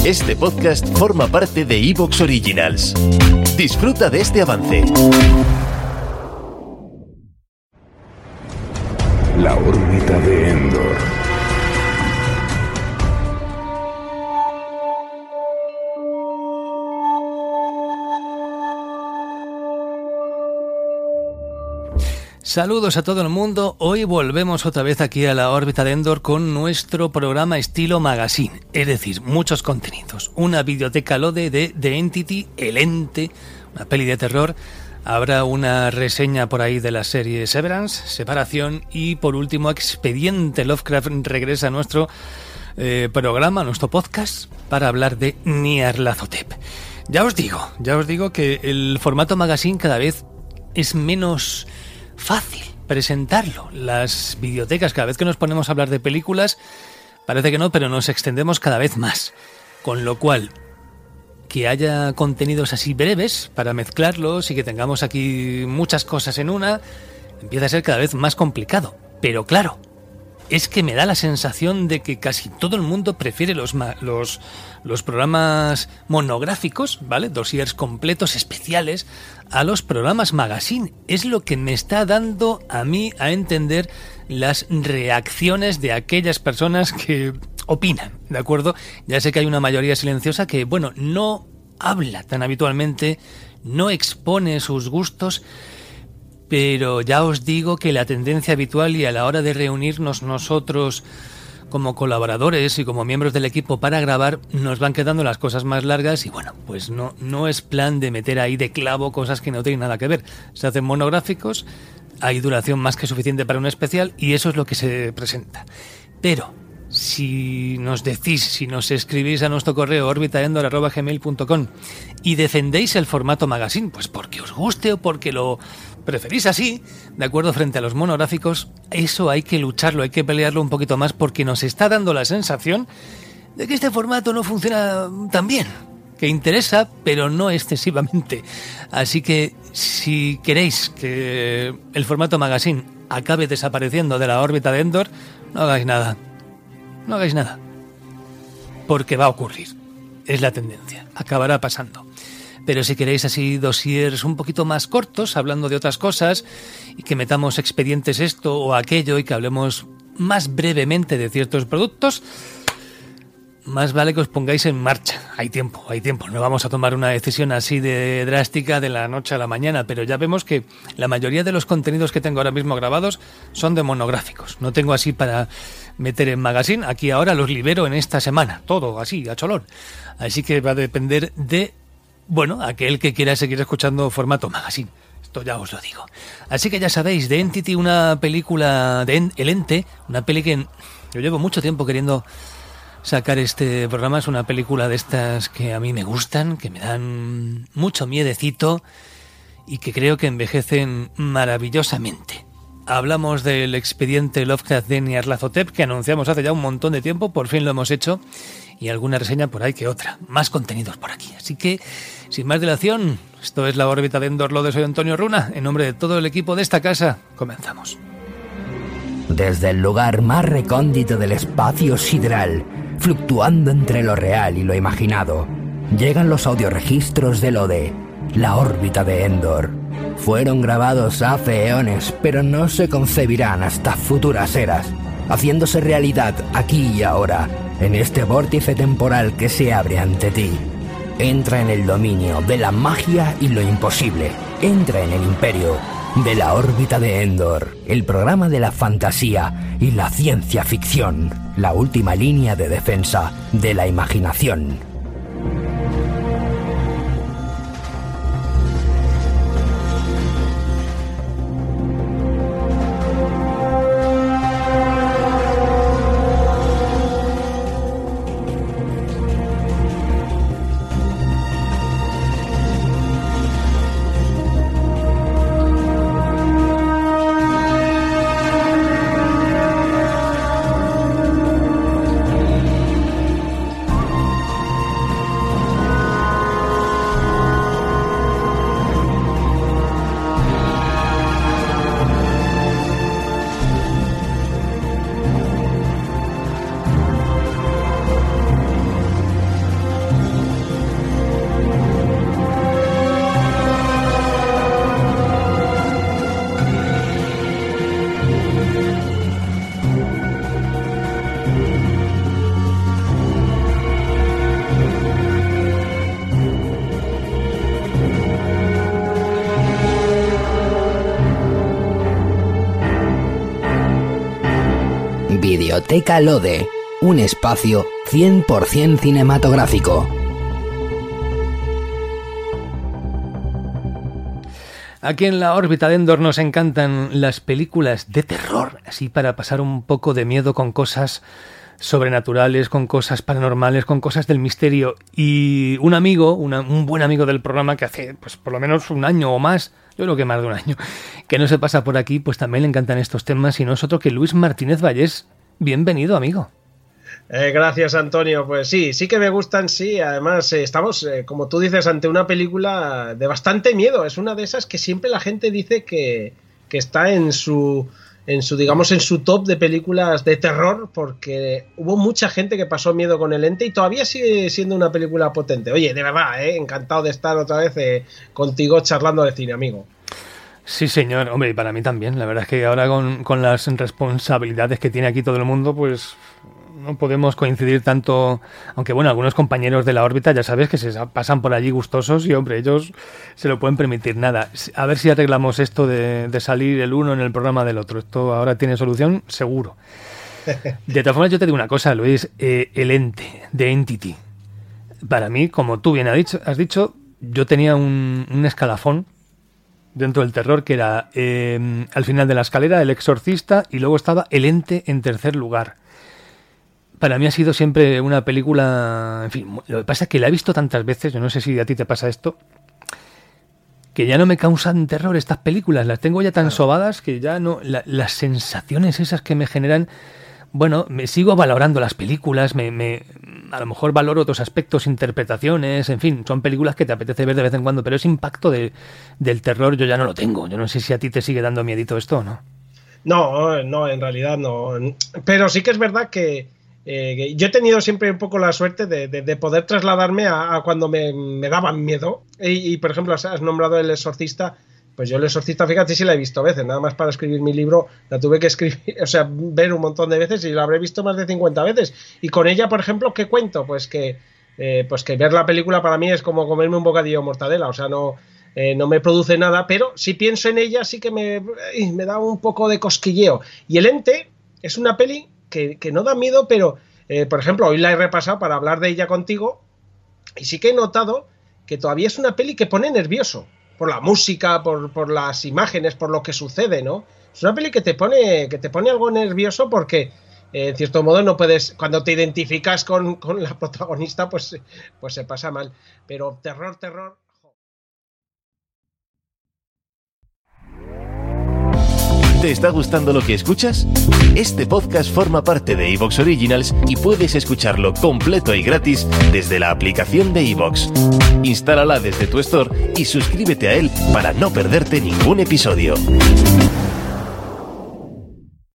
Este podcast forma parte de Evox Originals. Disfruta de este avance. La órbita de Endor. Saludos a todo el mundo. Hoy volvemos otra vez aquí a la órbita de Endor con nuestro programa estilo magazine, es decir, muchos contenidos. Una biblioteca LODE de The Entity, El Ente, una peli de terror. Habrá una reseña por ahí de la serie Severance, Separación y por último Expediente Lovecraft regresa a nuestro programa, nuestro podcast, para hablar de Nyarlathotep. Ya os digo que el formato magazine cada vez es menos fácil presentarlo. Las bibliotecas, cada vez que nos ponemos a hablar de películas, parece que no, pero nos extendemos cada vez más. Con lo cual, que haya contenidos así breves para mezclarlos y que tengamos aquí muchas cosas en una, empieza a ser cada vez más complicado. Pero claro, es que me da la sensación de que casi todo el mundo prefiere los programas monográficos, ¿vale? Dossiers completos, especiales, a los programas magazine. Es lo que me está dando a mí a entender las reacciones de aquellas personas que opinan, ¿de acuerdo? Ya sé que hay una mayoría silenciosa que, bueno, no habla tan habitualmente, no expone sus gustos, pero ya os digo que la tendencia habitual y a la hora de reunirnos nosotros como colaboradores y como miembros del equipo para grabar, nos van quedando las cosas más largas y bueno, pues no es plan de meter ahí de clavo cosas que no tienen nada que ver. Se hacen monográficos, hay duración más que suficiente para un especial y eso es lo que se presenta. Pero si nos escribís a nuestro correo orbitaendor@gmail.com y defendéis el formato magazine, pues porque os guste o porque lo preferís así, de acuerdo, frente a los monográficos, eso hay que lucharlo, hay que pelearlo un poquito más porque nos está dando la sensación de que este formato no funciona tan bien, que interesa, pero no excesivamente. Así que si queréis que el formato magazine acabe desapareciendo de la órbita de Endor, no hagáis nada. No hagáis nada. Porque va a ocurrir. Es la tendencia. Acabará pasando. Pero si queréis así dossiers un poquito más cortos, hablando de otras cosas, y que metamos expedientes esto o aquello y que hablemos más brevemente de ciertos productos, más vale que os pongáis en marcha. Hay tiempo. No vamos a tomar una decisión así de drástica de la noche a la mañana, pero ya vemos que la mayoría de los contenidos que tengo ahora mismo grabados son de monográficos. No tengo así para meter en magazine. Aquí ahora los libero en esta semana. Todo así, a cholón. Así que va a depender de, bueno, aquel que quiera seguir escuchando formato magazine. Esto ya os lo digo. Así que ya sabéis, The Entity, una película de El Ente, una peli que yo llevo mucho tiempo queriendo sacar este programa. Es una película de estas que a mí me gustan, que me dan mucho miedecito y que creo que envejecen maravillosamente. Hablamos del expediente Lovecraft de Nyarlathotep que anunciamos hace ya un montón de tiempo, por fin lo hemos hecho, y alguna reseña por ahí que otra. Más contenidos por aquí. Así que, sin más dilación, esto es la órbita de Endor LODE, soy Antonio Runa. En nombre de todo el equipo de esta casa, comenzamos. Desde el lugar más recóndito del espacio sideral, fluctuando entre lo real y lo imaginado, llegan los audioregistros de LODE, la órbita de Endor. Fueron grabados hace eones, pero no se concebirán hasta futuras eras, haciéndose realidad aquí y ahora, en este vórtice temporal que se abre ante ti. Entra en el dominio de la magia y lo imposible. Entra en el imperio de la órbita de Endor, el programa de la fantasía y la ciencia ficción, la última línea de defensa de la imaginación. Cineteca Lode, un espacio 100% cinematográfico. Aquí en la órbita de Endor nos encantan las películas de terror, así para pasar un poco de miedo con cosas sobrenaturales, con cosas paranormales, con cosas del misterio. Y un amigo, un buen amigo del programa que hace pues por lo menos un año o más, yo creo que más de un año, que no se pasa por aquí, pues también le encantan estos temas y no es otro que Luis Martínez Vallés. Bienvenido, amigo. Gracias, Antonio. Pues sí que me gustan, sí. Además, estamos, como tú dices, ante una película de bastante miedo. Es una de esas que siempre la gente dice que está en su top de películas de terror, porque hubo mucha gente que pasó miedo con El Ente y todavía sigue siendo una película potente. Oye, de verdad, encantado de estar otra vez contigo charlando de cine, amigo. Sí, señor. Hombre, y para mí también. La verdad es que ahora con las responsabilidades que tiene aquí todo el mundo, pues no podemos coincidir tanto, aunque bueno, algunos compañeros de la órbita ya sabes que se pasan por allí gustosos y hombre, ellos se lo pueden permitir. Nada, a ver si arreglamos esto de salir el uno en el programa del otro. Esto ahora tiene solución, seguro. De todas formas, yo te digo una cosa, Luis, El Ente, de Entity. Para mí, como tú bien has dicho, yo tenía un escalafón dentro del terror que era al final de la escalera El Exorcista y luego estaba El Ente en tercer lugar. Para mí ha sido siempre una película... En fin, lo que pasa es que la he visto tantas veces, yo no sé si a ti te pasa esto, que ya no me causan terror estas películas, las tengo ya tan sobadas que ya no... las sensaciones esas que me generan... Bueno, me sigo valorando las películas, a lo mejor valoro otros aspectos, interpretaciones, en fin, son películas que te apetece ver de vez en cuando, pero ese impacto del terror yo ya no lo tengo. Yo no sé si a ti te sigue dando miedito esto o no. No, en realidad no. Pero sí que es verdad que yo he tenido siempre un poco la suerte de poder trasladarme a cuando me daban miedo. Y, por ejemplo, has nombrado El Exorcista. Pues yo El Exorcista, fíjate si la he visto veces, nada más para escribir mi libro la tuve que escribir, o sea, ver un montón de veces y la habré visto más de 50 veces. Y con ella, por ejemplo, ¿qué cuento? Pues que ver la película para mí es como comerme un bocadillo de mortadela, o sea, no me produce nada, pero si pienso en ella sí que me da un poco de cosquilleo. Y El Ente es una peli que no da miedo, pero, por ejemplo, hoy la he repasado para hablar de ella contigo y sí que he notado que todavía es una peli que pone nervioso. Por la música, por las imágenes, por lo que sucede, ¿no? Es una peli que te pone algo nervioso porque, en cierto modo, no puedes... Cuando te identificas con la protagonista, pues se pasa mal. Pero terror... ¿Te está gustando lo que escuchas? Este podcast forma parte de Evox Originals y puedes escucharlo completo y gratis desde la aplicación de Evox. Instálala desde tu store y suscríbete a él para no perderte ningún episodio.